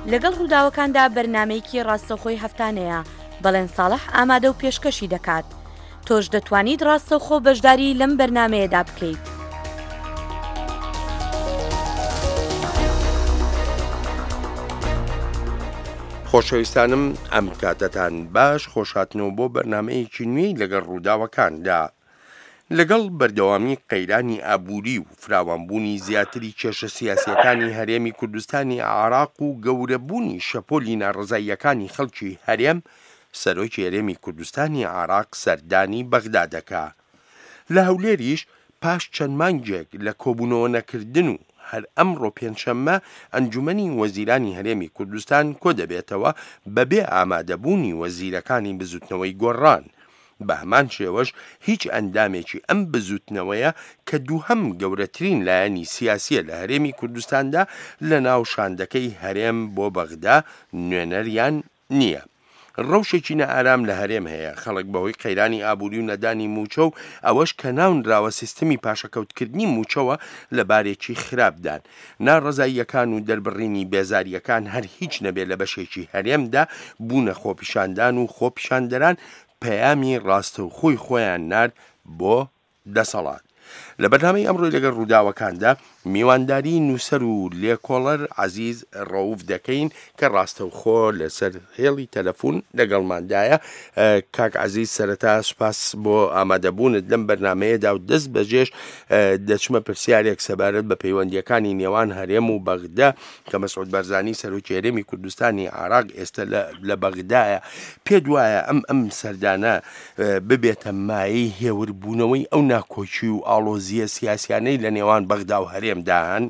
لەگەڵ ڕووداوەکاندا بەرنامەیەکی ڕاستەوخۆی هەفتانەیە بەڵێن ساڵح ئامادە و پێشکەشی دەکات. تۆش دەتوانیت ڕاستەوخۆ بەشداری لەم بەرنامەیەدا بکەیت. خۆشەویستانم ئەم کاتتان باش خۆشهاتنەوە بۆ بەرنامەیەکی نوێی لەگەڵ ڕووداوەکاندا. لەگەڵ بەردەوامی قەیرانی ئابووری و فراوانبوونی زیاتری کێشە سیاسیەکانی هەرێمی کوردستانی عێراق و گەورەبوونی شەپۆلی ناڕزاییەکانی خەڵکی هەرێم، سەرۆکی هەرێمی کوردستانی عێراق سەردانی بەغدا دەکا. لە هەولێریش پاش چەند مانگێک لە کۆبوونەوە نەکردن و هەر ئەمڕۆ پێنجشەممە ئەنجومەنی وەزیرانی هەرێمی کوردستان کۆ دەبێتەوە بەبێ ئامادەبوونی وەزیرەکانی بزوتنەوەی گۆڕان. بە هەمان شێوەش هیچ ئەندامێکی ئەم بزوتنەوەیە کە دووهەم گەورەترین لایەنی سیاسیە لە هەرێمی کوردستاندا لە ناو شاندەکەی هەرێم بۆ بەغدا نوێنەریان نییە. ڕەوشێکی نەئارام لە هەرێم هەیە، خەڵک بەهۆی قەیرانی ئابووری و نەدانی موچە و ئەوەش کە ناونراوە سیستەمی پاشەکەوتکردنی موچەوە لە بارێکی خراپدان. ناڕزاییەکان و دەربڕینی بێزاریەکان هەر هیچ نەبێت لە بەشێکی هەرێمدا بوونە خۆپیشاندان و خۆپیشاندەران پەیامی ڕاستەوخۆی خۆیان نارد بۆ دەسەڵات. لە بەرنامەی ئەمڕۆی لەگەڵ ڕووداوەکاندا میوانداری نووسەر و لێکۆڵەر عەزیز ڕەوف دەکەین کە ڕاستەوخۆ لەسەر هێڵی تەلەفۆن لەگەڵماندایە. کاک عەزیز، سەرەتا سوپاس بۆ ئامادەبوونت لەم بەرنامەیەدا و دەست بەجێش دەچمە پرسیارێک سەبارەت بە پەیوەندیەکانی نێوان هەرێم و بەغدا کە مەسعود بەرزانی سەرۆکی هەرێمی کوردستانی عێراق ئێستا لە بەغدایە. پێت وایە ئەم سەردانە ببێتە مایەی هێوربوونەوەی ئەو ناکۆچی و ئاڵۆزیە سیاسیانەی لە نێوان بەغدا و هەرێمدان؟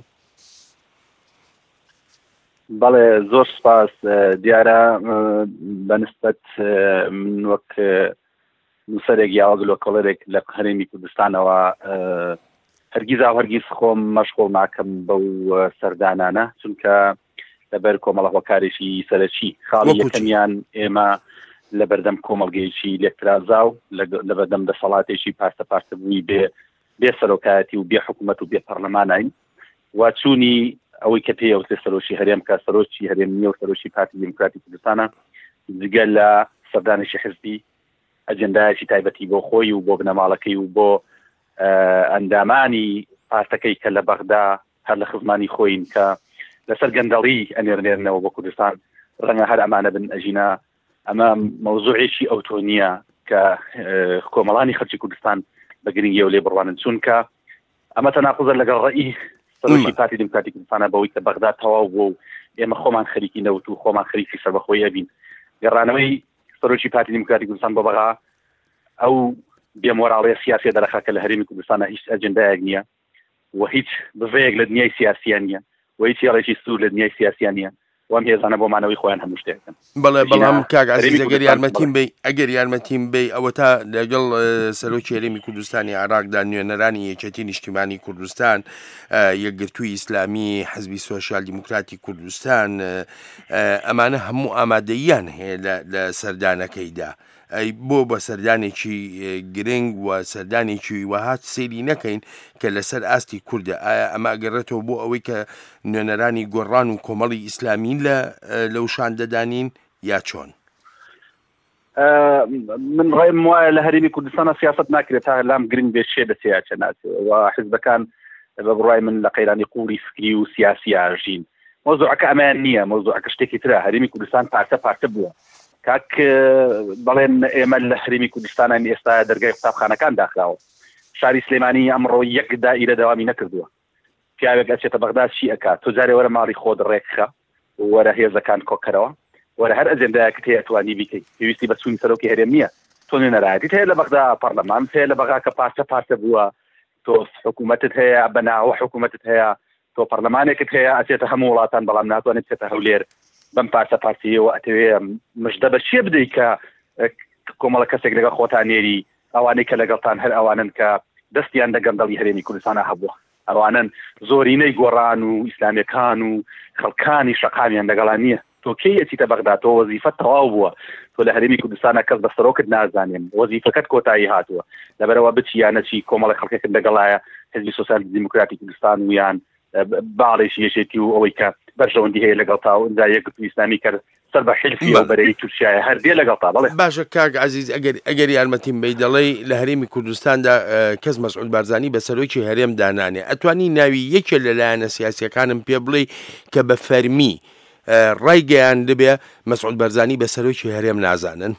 بەڵێ، زۆر سپاس. دیارە بەنسبەت من وەک نووسەرێک یا لۆکۆڵەرێک لە هەرێمی کوردستانەوە هەرگیز خۆم مەشغوڵ ناکەم بەو سەردانانە، چونکە لەبەر کۆمەڵە هۆکارێکی سەرەکی خاڵی یەکەمیان ئێمە لە بەردەم کۆمەڵگەیەکی لێکترازا و لە بەردەم دەسەڵاتێکی پارتە بووی بێ سەرۆکایەتی و بێ حکوومەت و بێ پەرلەمانین، واچوونی ئەوەی کە پێوتێ سەرۆکی هەرێم کە سەرۆکی هەرێم نییە و سەرۆکی پارتی دیموکراتی کوردستانە جگە لە سەردانێکی حزبی ئەجەندایەکی تایبەتی بۆ خۆی و بۆ بنەماڵەکەی و بۆ ئەندامانی پارتەکەی کە لە بەغدا هەر لە خزمانی خۆین کە لەسەر گەندەڵی ئەنێرنێرنەوە بۆ کوردستان ڕەنگە هەر ئەمانە بن ئەژینا ئەمە مەوزوعێکی ئەوتۆنیە کە کۆمەڵانی خەڵکی کوردستان بە گرنگی و لێ بڕوانن، چونکە ئەمە تەناقوزە لەگەڵ ڕەئی سەرۆکی پارتی دیموکراتی کوردستانە بەوەی کە بەغدا تەواو بووە و ئێمە خۆمان خەریکی نەوت و خۆمان خەریکی سەربەخۆیی ئەبین. گەڕانەوەی سەرۆکی پارتی دیموکراتی کوردستان بۆ بەغا ئەو بێمۆراڵەیە سیاسی دەرەخا کە لە هەرێمی کوردستانە هیچ ئەجەندایەک نییە و هیچ بڤەیەک لە دنیای سیاسیان نییە و هیچ هێڵێکی سوور لە دنیای سیاسیان نییە وام هێزانە بۆمانەوەی خۆیان هەموو شتێکن. بەڵێ، بەڵام کاک عەزیز ئەگەر یارمەتیم بێ ئەوە تا لەگەڵ سەرۆکی هەرێمی کوردستانی عێراقدا نوێنەرانی یەکێتی نیشتیمانی کوردستان، یەکگرتووی ئیسلامی، حزبی سۆشیال دیموکراتی کوردستان، ئەمانە هەموو ئامادەییان هەیە لە سەردانەکەیدا. بۆ بە سەردانێکی گرنگ و سەردانێکی وەهات سێری نەکەین کە لەسەر ئاستی کووردە؟ ئایا ئەمە ئەگەڕێتەوە بۆ ئەوەی کە نوێنەرانی گۆڕان و کۆمەڵی ئیسلامی لەو شاندەدانین یا چۆن؟ من ڕێم وایە لە هەرێمی کوردستانە سیاست ناکرێت تا لام گرنگ بێت شێ بەسەیە چەناتێ و حیزبەکان بە بڕای من لە قەیرانی قوڵی فکری و سیاسی ئاژین. مۆزوعەکە ئەمان نییە، مۆزوعەکە شتێکی ترە. هەرێمی کوردستان پارتە بووە. کاک بەڵێن ئێمە لە هەرێمی کوردستانان ئێستا دەرگای قوتابخانەکان داخراوە. شاری سلێمانی ئەمڕۆ یەک دائیرە داوامی نەکردووە. پیاوێک ئەچێتە بەغدا چی ئەکات؟ تۆ جارێ وەرە ماڵی خۆت ڕێکخە، وەرە هێزەکان کۆکەرەوە، وەرە هەر ئەجەندایەکت هەیە توانی بیکەیت. پێویستی بە چوونی سەرۆکی هەرێم نییە. تۆ نوێنەرایەتیت هەیە لە بەغدا، پەرلەمان هەیە لە بەغا کە پارتە بووە، تۆ حکوومەتت هەیە، بەناوە حکوومەتت هەیە، تۆ پەرلەمانێکت هەیە، ئەچێتە هەموو وڵاتان، بەڵام ناتوانێت بچێتە هەولێر بەم پارتیەوە ئەتەوێ مژدە بە چێ بدەیت کە کۆمەڵە کەسێک لەگەڵ خۆتانێری ئەوانەی کە لەگەڵتان هەر ئەوانن کە دەستیان لە گەندەڵی هەرێمی کوردستانە هەبووە. ئەوانن زۆرینەی گۆڕان و ئیسلامیەکان و خەڵکانی شەقامیان لەگەڵان نییە. تۆ کەی ئەچیتە بەغدا؟ تۆ وەزیفەت تەواو بووە. تۆ لە هەرێمی کوردستانە کەس بە سەرۆکت نازانێن، وەزیفەکەت کۆتایی هاتووە. لەبەرەوە بچی یان نەچی کۆمەڵە خەڵکێکت لەگەڵایە حزبی سۆسیال دیموکراتی کوردستان و یان باڵێکی یەکێتی و ئەوەی کە بەرژەوەندی هەیە لەگەڵ تا ئەوەندا یەکگرتووی ئیسلامی کرد سەر بە حیلفی و بەرەی تورکیایە هەردێ لەگەڵ تا بەڵێ باشە کاک عزیز ئەگەر یارمەتیم بەی دەڵێ لە هەرێمی کوردستاندا کەس مەسعود بارزانی بە سەرۆکی هەرێم دانانێ ئەتوانی ناوی یەکێ لەلایەنە سیاسیەکانم پێ بڵێ کە بە فەرمی ڕایگەیان دەبێ مەسعود بارزانی بە سەرۆکی هەرێم نازانن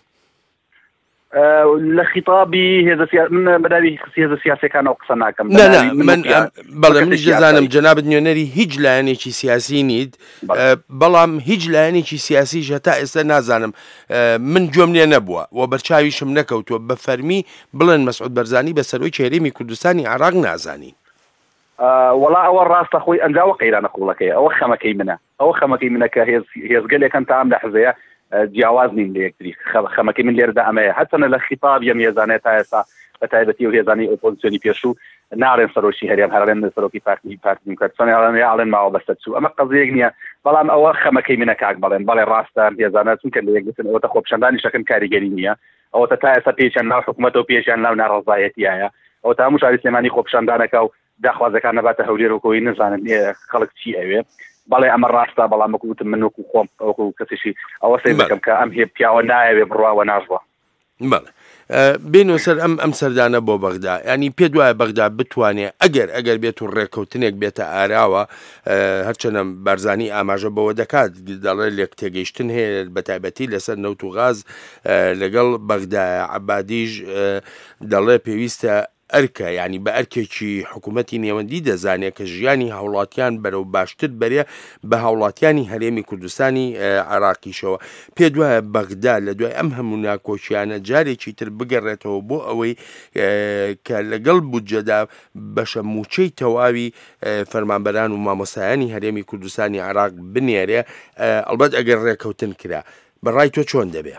لە خیتابی من بەداوی هێزە سیاسەکان ئەو قسە ناکەم من بەڵێ منیش دەزانم جەنابەت نوێنەری هیچ لایەنێکی سیاسی نیت بەڵام هیچ لایەنێکی سیاسیش هەتا ئێستا نازانم من گوێم لێ نەبووە و بەرچاویشم نەکەوتووە بە فەرمی بڵێن مەسعود بارزانی بە سەرۆکی هەرێمی کوردستانی عێراق نازانی وڵا ئەوە ڕاستە خۆی ئەنجاوە قەیرانە قوڵەکەی ئەوە خەمەکەی منە کە هێزگەلێکەکەن تا ئەم لە حزەیە جیاواز نین لە یەکتری خەمەکەی من لێرەدا ئەمەیە هەچەنە لە خیتاب یەم هێزانەیە تا ئێستا بە تایبەتی و هێزانی ئۆپۆزیسیۆنی پێشوو ناڕێن سەرۆکی هەرێم هەرێن سەرۆکی پارتی دیموکراتیە ئاڵێن ماوە بەسەر چوو ئەمە قەزەیەک نییە بەڵام ئەوە خەمەکەی منە کاک بەڵێن بەڵێ ڕاستە هێزانە چونکە لە یەکگرتن ئەوەتە خۆپیشاندانی شەکەن کاریگەری نییە ئەوەتە تا ئێستا پێچیان ناو حکوومەت و پێشیان ناو ناڕەزایەتیایە ئەو تا هەموو شاری سلێمانی خۆپیشاندانەکە و داخوازەکان نەباتە هەولێرەوەی نزانن خەڵک چی ئەوێ بەڵێ ئەمە ڕاستە بەڵام وەکوتم من وەکو خۆم وەکو کەسێکی ئەوە سەیر دەکەم کە ئەم هێ پیاوە نایەوێ بڕواوە ناژوە بەڵێ بینەوە سەر ئەم سەردانە بۆ بەغدا ینی پێ دوایە بەغدا بتوانێت ئەگەر بێت و ڕێککەوتنێک بێتە ئاراوە هەرچەنە بارزانی ئاماژە بەوە دەکات دەڵێ لێک تێگەیشتن هەیە بە تایبەتی لەسەر نەوت و غاز لەگەڵ بەغدایە عەبادیش دەڵێ پێویستە ئەرکە ینی بە ئەرکێکی حکوومەتی نێوەندی دەزانێت کە ژیانی هاوڵاتیان بەرەو باشتر بەرێ بە هاوڵاتیانی هەرێمی کوردستانی عێراقیشەوە پێ دوایە بەغدا لە دوای ئەم هەموو ناکۆچیانە جارێکی تر بگەڕێتەوە بۆ ئەوەی کە لەگەڵ بودجەدا بەشە موچەی تەواوی فەرمانبەران و مامۆستایانی هەرێمی کوردستانی عێراق بنێرێ ئەلبەت ئەگەر ڕێکەوتن کرا بەڕای تۆ چۆن دەبێ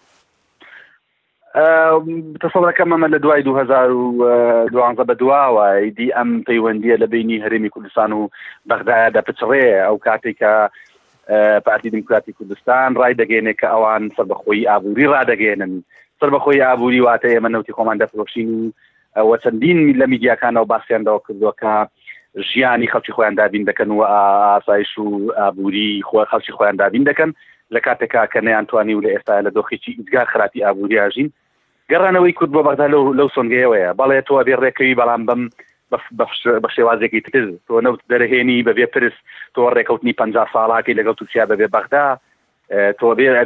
تصورەکەم ئەمە لە دوای 2012 بەدواوە ئیدی ئەم پەیوەندیە لە بینی هەرێمی کوردستان و بەغدایە دەپچڕێ ئەو کاتێک کە پارتی دیموکراتی کوردستان ڕای دەگەێنێت کە ئەوان سەربەخۆیی ئابووری ڕادەگەێنن سەربەخۆیی ئابووری واتە ئێمە نەوتی خۆمان دەفرۆشین و چەندین لە میدیاکانەوە باسییاندەوە کردووە کە ژیانی خەڵکی خۆیان دابین دەکەن و ئاسایش و ئابووری خەڵکی خۆیان دابین دەکەن لە کاتێکا کە نەیانتوانی و لە ئێستا لە دۆخێکی ئیدگار خراپی ئابووری ئاژین گەڕانەوەی کورد بۆ بەغدا لەو سۆنگەیەوەیە بەڵێ تۆ بێ ڕێکەوی بەڵام بەم بە شێوازێکی تر تۆ نەوت دەرەهێنی بەبێ پرس تۆ ڕێکەوتنی 50 ساڵاکی لەگەڵ تورکیا بەبێ بەغدا تۆ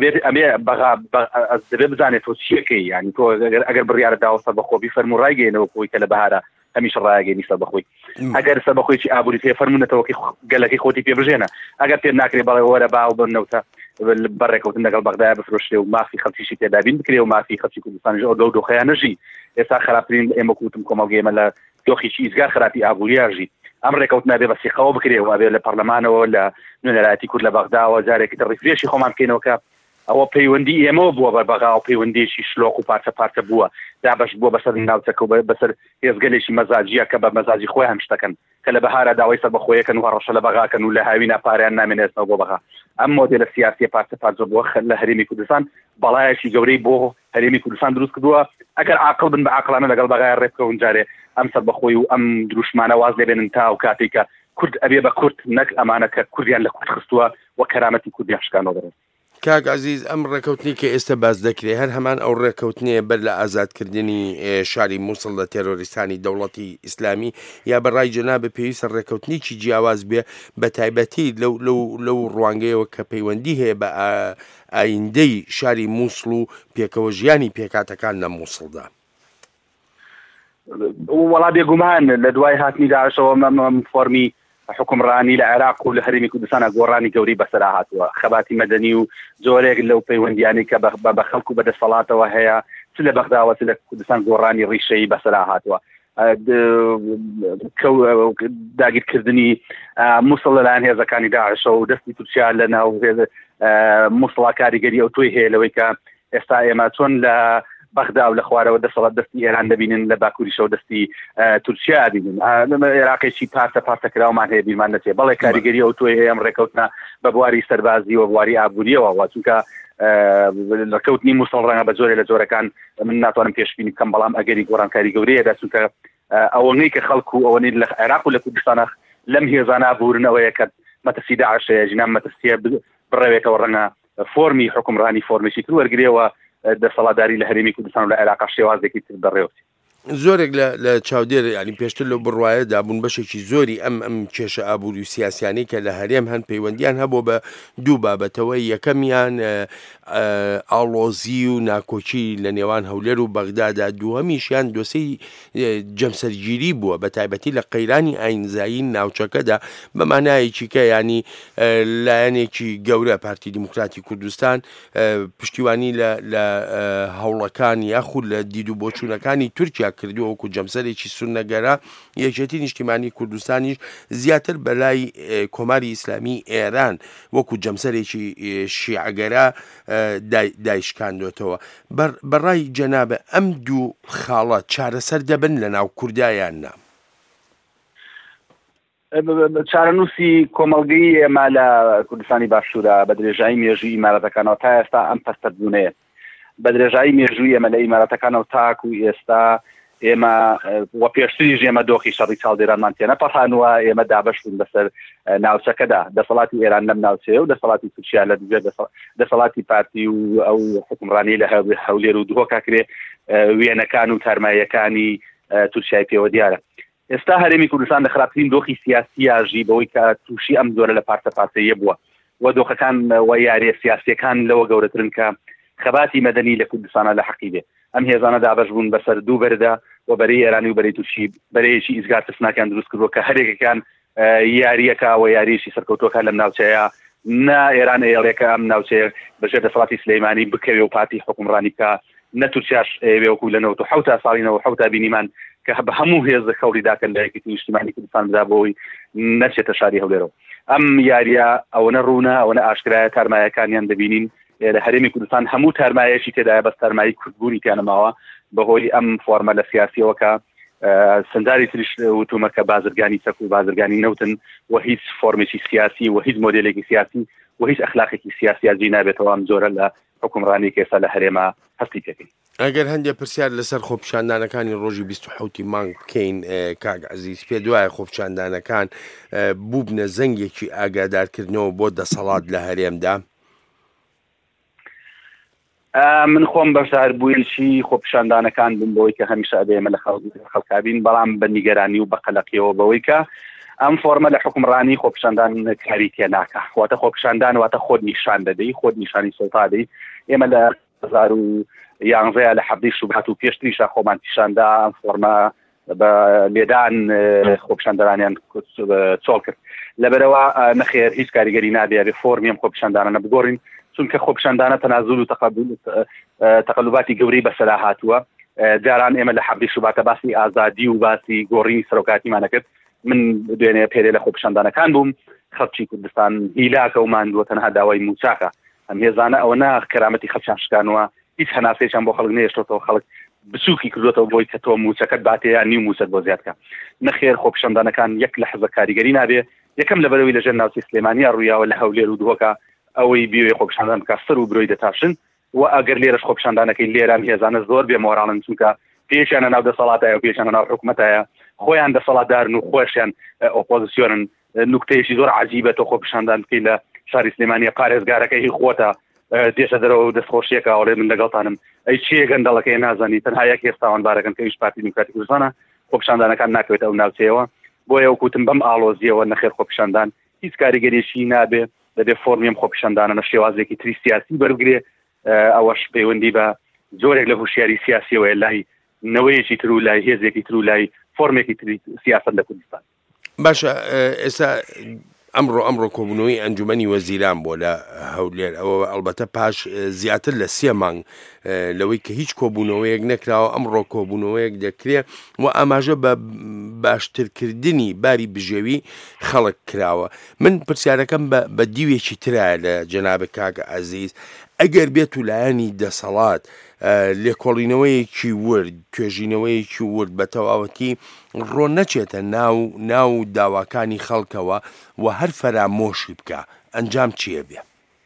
دەبێ بزانێت تۆ چیەکەی ینی تۆ ئەگەر بڕیارە داوە سەربەخۆ فەرمو ڕایگەێنەوە خۆی کە لە بەهارە هەمیش ڕایگەێنی سەربەخۆی ئەگەر سەربەخۆیی ئابووری پێ فەرمونەتەوەکی گەلەکەی خۆتی پێ بژێنە ئەگەر پێ ناکرێ بەڵێ وەرە باو بنەوتە بەڕێکەوتن لەگەڵ بەغدایە بفرۆشتێ و مافی خەڵکیشی تێدابین بکرێ و مافی خەڵکی کوردستانیش ئەو دۆخەیانەژی ئێستا خراپترین ئێمە کوتم کۆمەڵگەی ئێمە لە دۆخێکی ئیزگار خراپی ئابووریاژی ئەم ڕێکەوتنا بێ بەسیقەوە بکرێ و ئەبێ لە پەرلەمانەوە لە نوێنەرایەتی کورد لە بەغداوە جارێکی تر ڕیفرێشی خۆمان بکەینەوە ئەوە پەیوەندی ئێمە بووە بە بەغا و پەیوەندیشی شلۆق و پارچە بووە دابش بووە بەسەر ناوچەکە و بەسەر هێزگەلێکی مەزاجیە کە بە مەزاجی خۆی هەم شتەکەن کە لە بەهارە داوای سەربەخۆیەکەن و ڕەشە لە بەغاکەن و لە هاوینا پاریان نامێنێتەوە بۆ بەغا ئەم مۆدێلە سیاسی پارچە بووە لە هەرێمی کوردستان بەڵایەکی گەورەی بۆ هەرێمی کوردستان دروست کردووە ئەگەر عاقڵ بن بە عاقڵانە لەگەڵ بەغای ڕێبکەون جارێ ئەم سەربەخۆی و ئەم دروشمانە واز لێبێنن تا و کاتێککە کورد ئەبێ بە کورد نەک ئەمانە کە کوردیان لە کورد خستووە و کەرامەتی کوردیان شکانەوە دەڕێت کاک عزیز ئەم ڕێکەوتنی کە ئێستا باز دەکرێت هەر هەمان ئەو ڕێکەوتنیە بەر لە ئازادکردنی شاری مووسڵ لە تێرۆریستانی دەوڵەتی ئیسلامی یا بەڕای جەنابە پێویستە ڕێکەوتنیی جیاواز بێ بە تایبەتی لەو ڕوانگەیەوە کە پەیوەندی هەیە بە ئایندەی شاری مووسڵ و پێکەوە ژیانی پێکاتەکان لە مووسڵدا وەڵا بێگومان لە دوای هاتنی داعشەوە فۆرمی حکومڕانی لە عێراق و لە هەرێمی کوردستانە گۆڕانی گەوری بەسەرا هاتووە خەباتی مەدەنی و زۆرێک لەو پەیوەندیانی کە بە خەڵکو و بەدەسەڵاتەوە هەیە چ لە بەغداوە چ لە کوردستان گۆڕانی ڕیشەی بەسەرا هاتووە داگیرکردنی مووسڵ لەلایەن هێزەکانی داعشەوە و دەستی تورکیا لە ناو مووسڵا کاریگەری ئەو توی هەیە لەوەی کە ئێستا ئێمە چۆن لە بەغدا و لە خوارەوە دەسەڵات دەستی ئێران دەبینن لە باکووریشەوە دەستی تورکیا دەبینن عێراقێکی پارچە کراومان هەیە بیرمان نەچێ بەڵێ کاریگەری ئەو توی هەیە ئەم ڕێکەوتنە بە بواری سەربازی و بواری ئابووریەوە چونکە ڕێکەوتنی مووسڵ ڕەنگە بە زۆرێ لە جۆرەکان من ناتوانم پێشبینی بکەم بەڵام ئەگەری گۆڕانکاری گەورەیەدا چونکە ئەوەی کە خەڵکو ئەوەی لە عێراق و لە کوردستانە لەم هێزانە ئابوورنەوەیە کە مەترسی داعش ژینان مەترسیە بڕێوێتەوە ڕەنگە فۆرمی حکومڕانی فۆرمێکی تر وەرگرێەوە دەسەڵاتداری لە هەرێمی کوردستان و لە عێراق شێوازێکی تر دەڕێوەتی. زۆرێک لە چاودێر ینی پێشتر لەو بڕواایە دابوون بەشێکی زۆری ئەم کێشە ئابووری و سیاسیانی کە لە هەرێم هەن پەیوەندیان هەبوو بە دوو بابەتەوەی یەکەمیان ئاڵۆزی و ناکۆچی لە نێوان هەولێر و بەغدادا، دووەمیشیان دۆسەی جەمسەرگیری بووە بە تایبەتی لە قەیرانی ئاینزایی ناوچەکەدا بەمانایەکی کە ینی لایەنێکی گەورە پارتی دیموکراتی کوردستان پشتیوانی لە هەوڵەکانی یاخود لە دید و بۆچوونەکانی تورکیا کردووە وەکو جەمسەرێکی سونەگەرە. یەکێتی نیشتیمانی کوردستانیش زیاتر بەلای کۆماری ئیسلامی ئێران وەکو جەمسەرێکی شیعەگەرە دایشکاندوێتەوە. بەڕای جەنابە ئەم دوو خاڵە چارەسەر دەبن لە ناو کوردایان نا؟ چارەنووسی کۆمەڵگەی ئێمە لە کوردستانی باشوورە بە درێژایی مێژووی ئیمارەتەکانەوە تا ئێستا ئەم پەستەبوونەیە. بە درێژایی مێژووی ئێمە لە ئیمارەتەکانەوە تاکو ئێستا ئێمە وە پێشتریش ئێمە دۆخی شەڕی چاودێرانمان تێ نەپەڕانوە، ئێمە دابەش بوون بەسەر ناوچەکەدا. دەسەڵاتی ئێران لەم ناوچەیە و دەسەڵاتی تورکیا لە دوێ دەسەڵاتی پارتی و ئەو حکومڕانی لە هەولێر و دهۆکا کرێ وێنەکان و تارماییەکانی تورکیای پێوە دیارە. ئێستا هەرێمی کوردستان لە خراپترین دۆخی سیاسی یاژی بەوەی کە تووشی ئەم زۆرە لە پارتەیە بووە و دۆخەکان و یاریە سیاسیەکان لەوە گەورەترن کە خەباتی مەدەنی لە کوردستانە لە حەقی بێ. ئەم هێزانە دابەش بوون بەسەر دوو بەردا و بەرەی ئێرانی و بەرەی تووشی بەرەیەکی ئیزگار ترسناکیان دروست کردووە کە هەرێکەکان یاریەکە و یاریشی سەرکەوتوەکە لەم ناوچەیە نا ئێران ئێڵێکە ئەم ناوچەیە بەژێر دەسەڵاتی سلەیمانی بکەوێ و پارتی حکومڕانی کە نەتورکیاش وەکو لە 97 ساڵینەوە 7 بینیمان کە بە هەموو هێز خەوریداکەن لە یەکێتی نیشتیمانی کوردستان بدا بۆی نەچێتە شاری هەولێرەوە. ئەم یاریە ئەوەنە ڕوونە ئەوەنە ئاشکرایە تارمایەکانیان دەبینین لە هەرێمی کوردستان هەموو تارمایەشی تێدایە بەس تارمایی کوردبوونی تیانەماوە بەهۆی ئەم فۆرمە لە سیاسیەوە کە سنداری تریش وتومە کە بازرگانی سەک و بازرگانی نەوتن و هیچ فۆرمێکی سیاسی و هیچ مۆدێلێکی سیاسی و هیچ ئەخلاقێکی سیاسی ئاجی نابێتەوە ئەم زۆرە لە حکومڕانی کێسا لە هەرێما هەستی پێکەین. ئەگەر هەندێک پرسیار لەسەر خۆپیشاندانەکانی ڕۆژی 27 مانگ بکەین کاک عەزیز، پێ دوایە خۆپیشاندانەکان بووبنە زەنگێکی ئاگادارکردنەوە بۆ دەسەڵات لە هەرێمدا؟ من خۆم بەشدار بوویشی خۆپیشاندانەکان بووم بەوەی کە هەمیشە ئەبێمە لە خەڵکابین، بەڵام بە نیگەرانی و بە قەلەقیەوە بەوەی کە ئەم فۆرمە لە حکومڕانی خۆپیشاندان کاری تێ ناکە. واتە خۆپیشاندان واتە خۆت نیشان دەدەی، خۆت نیشانی سڵتادەی. ئێمە لە 2011 لە حەبدەی شوبهات و پێشتریشە خۆمان پیشاندا ئەم فۆرمە بە لێدان خۆپیشاندانیان چۆڵ کرد. لەبەرەوە نەخێر هیچ کاریگەری نابێ بێ فۆرمی ئەم خۆپیشاندانە بگۆڕین، چونکە خۆپیشاندانە تەنازول و تەقەلوباتی گەورەی بەسەرا هاتووە. جاران ئێمە لە حەبدەی شوباتە باسی ئازادی و باسی گۆڕینی سەرۆکاتیمانە کرد. من دوێنێ پێرێ لە خۆپیشاندانەکان بووم، خەڵکی کوردستان هیلاکە و ماندووە تەنها داوای موچاکە. ئەم هێزانە ئەوە نا کەرامەتی خەڵکیان شکانوە، هیچ هەناسەیەکیان بۆ خەڵک نێشتەوە، خەڵک بچووکی کردوێتەوە بۆی کە تۆ موچەکەت باتێ یان نیو موچەت بۆ زیادکە. نەخێر خۆپیشاندانەکان یەک لە حەزە کاریگەری نابێ، یەکەم لەبەرەوەی لەژێر ناوچەی سلێمانیە ڕوویاوە لە هەولێر و دهۆکە ئەوەی بیوێ خۆپیشاندان بکە سەر و برۆی دەتاشن و ئەگەر لێرەش خۆپیشاندانەکەی لێران هێزانە زۆر بێ مۆراڵن، چونکە پێشیانە ناو دەسەڵاتایە و پێشیانە ناو حکومەتایە، خۆیان دەسەڵاتدارن و خۆشیان ئۆپۆزیسیۆنن. نوکتەیەکی زۆر عەجیبە تۆ خۆپیشاندان بکەی لە شاری سلێمانیە پارێزگارەکەی خۆتە دێشە دەرەوە و دەستخۆشیەکە ئەوڵێ من لەگەڵتانم ئەی چیە گەندەڵەکەی نازانی، تەنها یەک هێستاوانبارەکەن کە هیچ پارتی دیموکراتی کوردستانە خۆپیشاندانەکان ناکەوێت ئەو ناوچەیەوە. بۆیە وەکوتم بەم ئاڵۆزیەوە نەخێر خۆپیشاندان هیچ کاریگەریشی نابێ، دەبێ فۆرمیم خۆپیشاندانە لە شێوازێکی تری سیاسی بەرگرێ. ئەوەش پەیوەندی بە زۆرێک لە هوشیاری سیاسیەوە لای نەوەیەکی تر و لای هێزێکی تر و لای فۆرمێکی تری سیاست لە کوردستان. باشە ئێستا ئەمڕۆ کۆبوونەوەی ئەنجومەنی وەزیران بۆ لە هەولێر، ئەوە ئەلبەتە پاش زیاتر لە 3 مانگ لەوەی کە هیچ کۆبوونەوەیەک نەکراوە ئەمڕۆ کۆبوونەوەیەک دەکرێت و ئاماژە بە باشترکردنی باری بژێوی خەڵک کراوە. من پرسیارەکەم بە دیوێکی ترایە لە جەنابە کاک عەزیز، ئەگەر بێت و لایەنی دەسەڵات لێکۆڵینەوەیەکی ورد توێژینەوەیەکی ورد بە تەواوەتی ڕۆ نەچێتە ناو داواکانی خەڵکەوە و هەر فەرامۆشی بکە، ئەنجام چییە بێ؟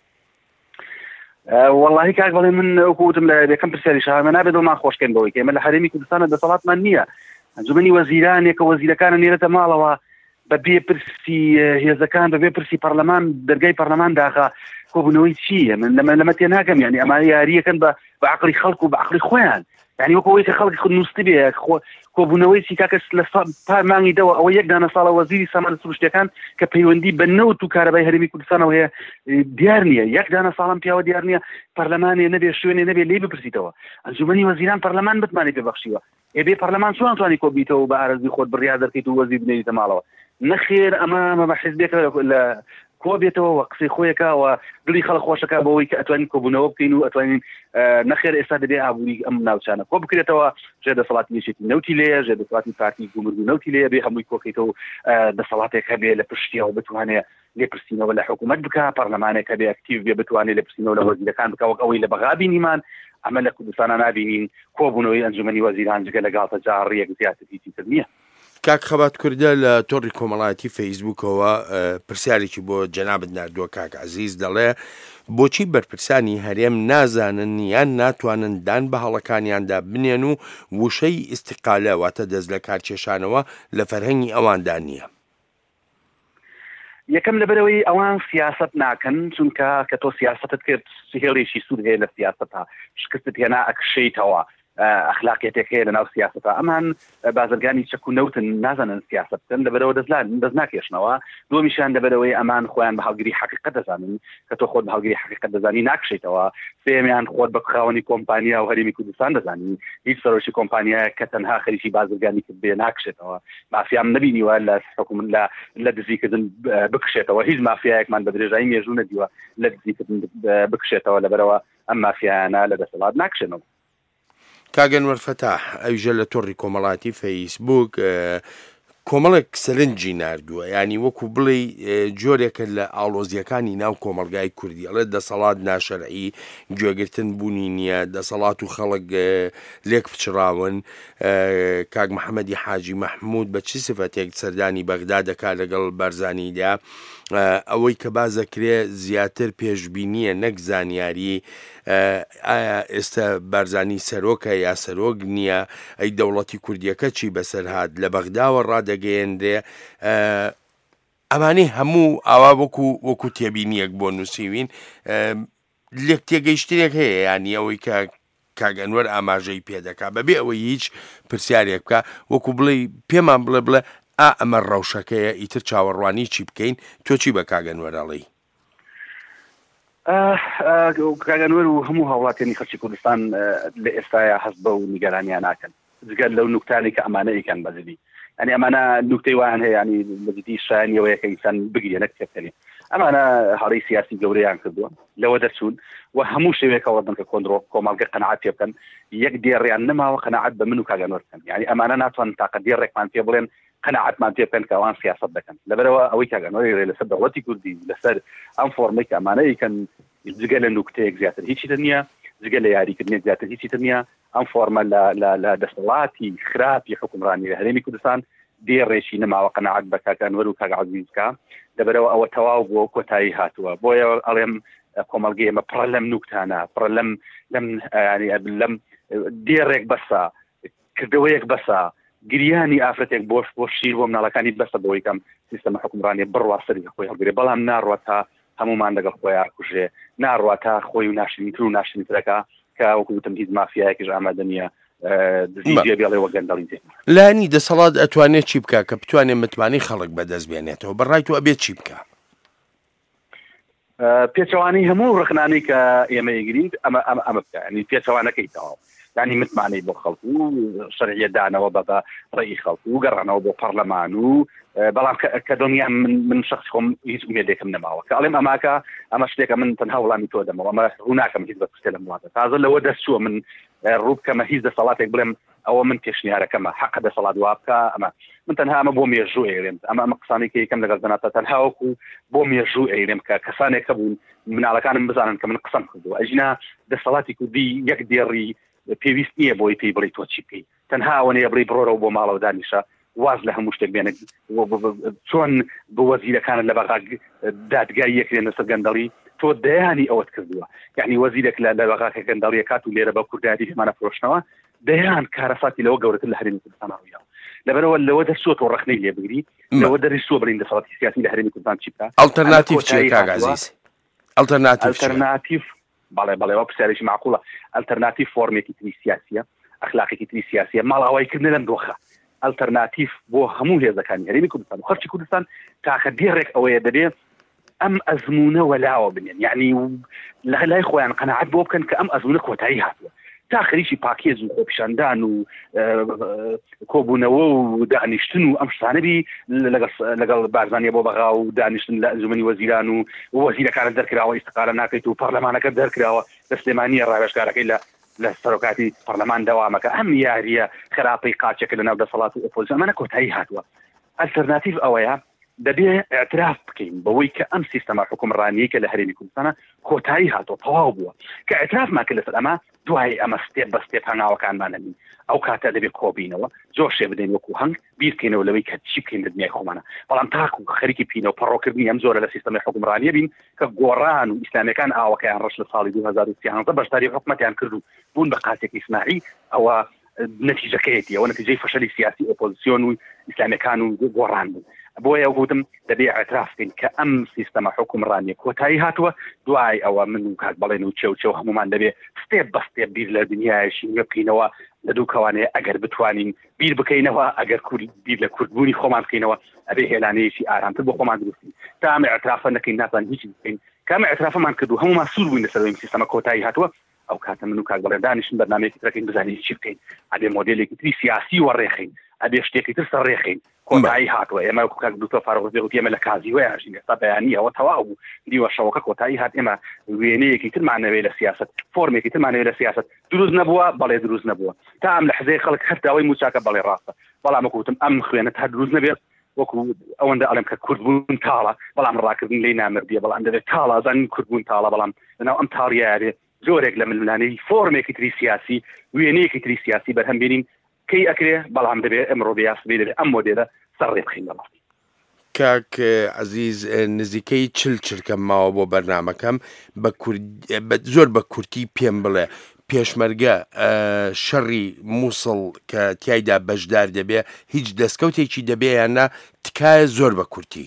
واللهی کاک بەڵێ من وەکوتم لە یەکەم پرسیاری شەهامە نابێت دڵمان خۆشکەن بەوەی کە ئێمە لە هەرێمی کوردستانە دەسەڵاتمان نییە. ئەنجومەنی وەزیرانێکە وەزیرەکانە نێرێتە ماڵەوە بە بێپرسی هێزەکان بە بێپرسی پەرلەمان دەرگای پەرلەمان داخە کۆبوونەوەی چییە من لەمە تێ ناکەم یعنی ئەمە یاریەکەن بە عقلی خەڵک و بە عقلی خۆیان يعني وەکەوەی کە خەڵکی خود نووستی بێ کۆبوونەوەی چی کاکەس لە مانگی دەوە ئەوە یەک دانە ساڵە وەزیری سامانە سروشتەکان کە پەیوەندی بە نەوت و کارەبای هەرێمی کوردستانەوە هەیە دیار نییە یەک دانە ساڵم پیاوە دیار نییە پەرلەمانێ نەبێ شوێنێ نەبێ لێ بپرسیتەوە ئەنجومەنی وەزیران پەرلەمان بتمانێت پێبەخشیوە ئێبێ پەرلەمان چۆن توانی کۆبیتەوە بە ئارەزوی خۆت بڕیار دەکەیت و وەزیر بنێریتە ماڵەوە نەخێر ئەمە بە حیزبێکە لە کۆبێتەوە و قسەی خۆیەکەوە دڵی خەڵک خۆشەکە بەوەی کە ئەتوانین کۆبوونەوە بکەین و ئەتوانین نەخێر ئێستا دەبێ ئابووری ئەم ناوچانە کۆ بکرێتەوە ژێ دەسەڵاتی یەکێتی نەوتی لێ ژێ دەسەڵاتی پارتی گومرگ و نەوتی لێ بێ هەمووی کۆکەیتەوە دەسەڵاتێک هەبێ لە پشتیەوە بتوانێت لێپرسینەوە لە حکوومەت بکە پەرلەمانێک هەبێ ئەکتیو بێ بتوانێت لێپرسینەوە لە وەزیرەکان بکە وەک ئەوەی لە بەغا بینیمان ئەمە لە کوردستانە نابینین کۆبوونەوەی ئەنجومەنی وەزیران جگە لە گاڵتە جاڕیەک زیاتری تر نییە. کاک خەبات کوردە لە تۆڕی کۆمەڵایەتی فەیسبووکەوە پرسیارێکی بۆ جەنابەت ناردووە کاک عەزیز دەڵێ بۆچی بەرپرسانی هەرێم نازانن یان ناتوانن دان بە هەڵەکانیاندا بنێن و وشەی ئیستیقالە واتە دەست لە کارکێشانەوە لە فەرهەنگی ئەواندا نییە. یەکەم لەبەرەوەی ئەوان سیاست ناکەن چونکە کە تۆ سیاستت کرد هێڵێکی سوود هەیە لە سیاستە شکستت هێنا ئەکشەیتەوە ئەخلاقیەتێک هەیە لە ناو سیاستە ئەمان بازرگانی چەک و نەوتن نازانن سیاستن لەبەرەوە دەست ناکێشنەوە دومیشان لەبەرەوەی ئەمان خۆیان بە هەڵگیری حەقیقەت دەزانن کە تۆ خۆت بە هەڵگیری حەقیقەت دەزانی ناکشیتەوە سێمیان خۆت بە خاوەنی کۆمپانیا و هەرێمی کوردستان دەزانی هیچ سەرۆکی کۆمپانیایە کە تەنها خەریکی بازرگانی کرد بێ ناکشێتەوە مافیام نبینیوە لە حکومت لە دزیکردن بکشێتەوە هیچ مافیایەکمان بە درێژایی مێژوو نەدیوە لە دزیکردن بکشێتەوە لەبەرەوە ئەم مافیانە لە دەسەڵات ناکشێنەوە. کاگەنوەر فەتاح ئەویژە لە تۆڕی کۆمەڵایەتی فەیسبووک کۆمەڵێک سەرنجی ناردووە ینی وەکو بڵێ جۆرێکە لە ئاڵۆزیەکانی ناو کۆمەلگای کوردی ئەڵێ دەسەڵات ناشەرعی گوێگرتن بوونی نییە دەسەڵات و خەڵک لێک پچراون کاک محەممەدی حاجی مەحموود بە چی سفەتێک سەردانی بەغدا دەکات لەگەڵ بەرزانیدا ئەوەی کە بازەکرێ زیاتر پێشبینیە نەک زانیاری ئایا ئێستا بارزانی سەرۆکە یا سەرۆک نییە ئەی دەوڵەتی کوردیەکە چی بەسەر هات لە بەغداوە ڕادەگەیەندێ ئەمانەی هەموو ئاوا وەکو تێبینیەک بۆ نووسیوین لێک تێگەیشتنێک هەیە ینی ئەوەی کە کاگەنوەر ئاماژەی پێدەکا بەبێ ئەوەی هیچ پرسیارێک بکە وەکو بڵێ پێمان بڵێ ئەمە ڕەوشەکەیە ئیتر چاوەڕوانی چی بکەین تۆ چی بە کاگەنوەرەڵی؟ کاگەنوەر و هەموو هاوڵاتیانی خەڵکی کوردستان لە ئێستاە هەست بە و نیگەرانیان ناکەن جگەر لەو نوکتانی کە ئەمانە ئیکەن بەزدی ینی ئەمانە نوکتەی وان هەیە ینی بەزدی شایانیەوەیە کە ئینسان بگرێ نەکتێنی ئەمانە هەڕی سیاسی گەورەیان کردووە لەوە دەرچوون و هەموو شێوەیەکەوە بن کە کۆنتڕۆڵ کۆمەڵگە قەنەعات پێ بکەن یەک دێڕیان نەماوە قەنەعات بە من و کاگەنوەر بکەن ینی ئەمانە ناتوانن تاقە دێڕێکمان پێ بڵێن قەنەعاتمان پێ بکەن کە ئەوان سیاست دەکەن لەبەرەوە ئەوەی کاگەنوەری لەسەر دەوڵەتی کوردی لەسەر ئەم فۆرمەی کە ئەمانە ئیکەن جگە لە نوکتەیەک زیاتر هیچی تر نییە جگە لە یاریکردنێک زیاتر هیچی تر نییە ئەم فۆرمە لە دەسەڵاتی خراپی حکومڕانی لە هەرێمی کوردستان دێڕێکی نەماوە قەنەعات بە کاگەنوەر و کاگ عەزیز بکە لەبەرەوە ئەوە تەواو بۆ کۆتایی هاتووە بۆیە ئەڵێم کۆمەڵگەی ئێمە پڕە لەم نوکتانە پڕە لەم دێڕێک بەسە کردەوەیەک بەسە گریانی ئافرەتێک بۆ شیر بۆ مناڵەکانی بەسە بۆی کەم سیستەمە حکومڕانی بڕوا سەری خۆی هەڵگرێ بەڵام ناڕوە تا هەمومان لەگەڵ خۆیان کوژێ ناڕوە تا خۆی و ناشرینتر و ناشرینترەکە کە وەکوتم هیچ مافیایەکیش ئامادە نییە دزیجێ بێڵێەوە گەندەڵی دێ لانی دەسەڵات ئەتوانێت چی بکە کە بتوانێت متمانی خەڵک بەدەست بێنێتەوە بەڕای تو ئەبێت چی بکە پێچەوانی هەموو ڕخنانەی کە ئێمە ئیگرین ئەمە بکە ینی پێچەوانەکەیتەوە ینی متمانەی بۆ خەڵک و شەرعیە دانەوە بە ڕێی خەڵک و گەڕانەوە بۆ پەرلەمان و بەڵام کە دڵنیا من شخص خۆم هیچ ئومێدێکم نەماوە کە ئەڵێم ئەماکە ئەمە شتێکە من تەنها وەڵامی تۆ دەمەوە ئەمە ڕوو ناکەم هیچ بە پرسێ لە وڵاتە تازە لەوە دەستچووە من ڕوو بکەمە هیچ دەسەڵاتێک بڵێم ئەوە من پێشنیارەکەمە حەقە دەسەڵات وا بکە ئەمە من تەنها ئەمە بۆ مێژوو ئێرێم ئەمە قسانی کە یەکەم لەگەڵ زەناتە تەنها وەکو بۆ مێژوو ئێرێم کە کەسانێکە بوون مناڵەکانم بزانن کە من قسەم کردووە ئەژینا دەسەڵاتی کوردی یەک دێڕی پێویست نییە بۆی پێی بڵێ تۆ چی بکەی تەنها ئەوەنەیە بڵێ بڕۆرەوە بۆ ماڵەوە دانیشە واز لە هەموو شتێک بێنێت چۆن بە وەزیرەکانت لە بەغا دادگای یەکرێنە سەر گەندەڵی تۆ دەیانی ئەوەت کردووە یعنی وەزیرێک لە بەغاکە گەندەڵیە کات و لێرە بە کورداری هێمانە فرۆشتنەوە دەیان کارەساتی لەوە گەورەتر لە هەرێمی کوردستان ڕوویاوە لەبەرەوە لەوە دەرچووەوە ڕخنەی لێ بگری لەوە دەریسووە بڵین دەسەڵاتی سیاسی لە هەرێمی کوردستان چی بکات ئەڵتەرناتیڤ چییە کاک عەزیز ئەلتەرناتیڤ بەڵێ ئەوە پرسیارێکی معقوڵە ئەلتەرناتیڤ فۆرمێکی تری سیاسیە ئەخلاقێکی تری سیاسیە ماڵاوایکردنە لەم دۆخە ئەلتەرناتیڤ بۆ هەموو هێزەکانی هەرێمی کوردستان و خەڵکی کوردستان تاخە دێڕێک ئەوەیە دەبێت ئەم ئەزمونە وەلاوە بنێن یعنی لای خۆیان قەناعەت بۆ بکەن کە ئەم ئەزمونە کۆتایی هاتووە تا خەریکی پاکێز و خۆپیشاندان و کۆبوونەوە و دانیشتن و ئەم شتانەبی لەگەڵ بارزانیە بۆ بەغا و دانیشتن لە ئەنجومەنی وەزیران و وەزیرەکانت دەرکراوە ئیستقالە ناکەیت و پەرلەمانەکە دەرکراوە دەستێمانیە ڕاوێژکارەکەی لە سەرۆکاتی پەرلەمان دەوامەکە ئەم یاریە خراپەی قاچێکە لەناو دەسەڵات و ئۆپۆزیسیۆن ئەمانە کۆتایی هاتووە ئەلتەرناتیڤ ئەوەیە دەبێ ئاعتراف بکەین بەوەی کە ئەم سیستەما حکومڕانیە کە لە هەرێمی کوردستانە کۆتایی هاتووە تەواو بووە کە ئاعترافمان کرد لەسەر ئەمە دوای ئەمە ستێپ بە ستێپ هەنگاوەکانمان هەبین ئەو کاتە دەبێت کۆبینەوە زۆر شێ بدەین وەکو هەنگ بیرکەینەوە لەوەی کە چی بکەین لە دنیای خۆمانە بەڵام تاکو خەریکی پینەوە پەڕۆکردنی ئەم زۆرە لە سیستەمای حکومڕانیە بین کە گۆڕان و ئیسلامیەکان ئاوەکەیان ڕەش لە ساڵی 2013 بەشداری حکومەتیان کرد و بوون بە قاتێکی ئیسماعی ئەوە نەتیجەکەیەتی ئەوە نەتیجەی فەشەلی سیاسی ئۆپۆزیسیۆن و ئیسلامیەکان و گۆڕان بوون بۆیە گوتم دەبێ ئاعتراف بکەین کە ئەم سیستەما حکومڕانیە کۆتایی هاتووە دوای ئەوە من و کاک بەڵێن و چێو هەمومان دەبێ ستێپ بە ستێپ بیر لە دنیایشی نوێ بکەینەوە لە دوو کەوانەیە ئەگەر بتوانین بیر بکەینەوە ئەگەر بیر لە کوردبوونی خۆمان بکەینەوە ئەبێ هێلانەیەکی ئارامتر بۆ خۆمان دروستین تا ئەمە ئاعترافە نەکەین ناتوان هیچ بکەین کە ئەمە ئاعترافەمان کردو هەمومان سوور بووین لەسەر سیستەما کۆتایی هاتووە ئەو کاتە من و کاک بەڵێن دانیشتن بەرنامەیەکی ترەکەین بزانین چی بکەین ئەبێ مۆدێلێکی تری سیاسی وەڕێخین ئەبێ شتێکی تر سەرڕێخین کۆتایی هاتووە ئێمە کاک دوتۆ فارغ ئێمە لە کازیوەیە ژین ئێستا بەیانی ئەوە تەواو بوو دیوە شەوەکە کۆتایی هات ئێمە وێنەیەکی ترمانەوێ لە سیاست فۆرمێکی ترمانەوێ لە سیاست دروست نەبووە بەڵێ دروست نەبووە تا ئەم لە حزەی خەڵک هەرداوای موچاکە بەڵێ ڕاستە بەڵام وەکوتم ئەم خوێنە تا دروست نەبێت وەکو ئەوەندە ئەڵێم کە کوردبوون تاڵە بەڵام ڕاکردن لی نامردیە بەڵام دەبێت تاڵە زانین کوردبوون تاڵە بەڵام لەناو ئەم تاڵیارێ زۆرێک لە ململانەی فۆرمێکی تری سیاسی وێنەیەکی تری سیاسی بەرهەم بێنین کەی ئەکرێ بەڵام دەبێت ئەمڕۆ بەیاسبێ دەبێت ئەم مۆدێلە سەرڕێ بخین بەڵام کاک عەزیز نزیکەی چلکەم ماوە بۆ بەرنامەکەم زۆر بە کورتی پێم بڵێ پێشمەرگە شەڕی مووسڵ کە تیایدا بەشدار دەبێ هیچ دەستکەوتێکی دەبێ یاننا تکایە زۆر بە کورتی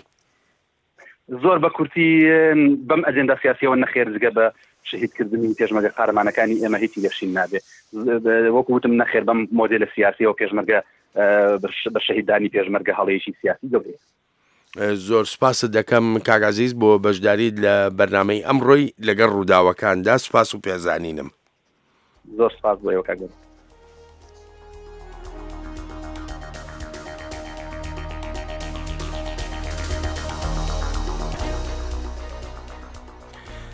زۆر بە کورتی بەم ئەجێندا سیاسیەوە نەخێر جگە بە شەهیدکردنی پێشمەرگە قارەمانەکانی ئێمە هیچی دەشین نابێ وەکو وتم نەخێر بەم مۆدێلە سیاسیەوە پێشمەرگە بە شەهیددانی پێشمەرگە هەڵەیەکی سیاسی گەورەیە زۆر سپاست دەکەم کاک عەزیز بۆ بەشداریت لە بەرنامەی ئەمڕۆی لەگەڵ ڕووداوەکاندا سپاس و پێزانینم زۆر سپاس بۆ ئێوە کاک